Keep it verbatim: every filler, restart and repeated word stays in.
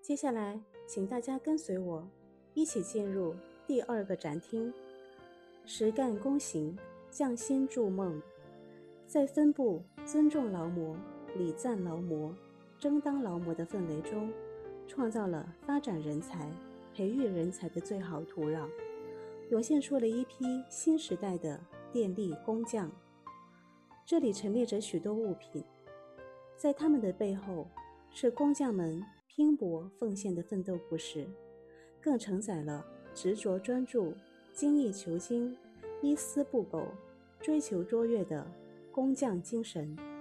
接下来，请大家跟随我，一起进入第二个展厅——实干躬行，匠心筑梦。在分布尊重劳模、礼赞劳模、争当劳模的氛围中，创造了发展人才、培育人才的最好土壤，涌现出了一批新时代的电力工匠。这里陈列着许多物品，在他们的背后，是工匠们拼搏奉献的奋斗故事，更承载了执着专注、精益求精、一丝不苟、追求卓越的工匠精神。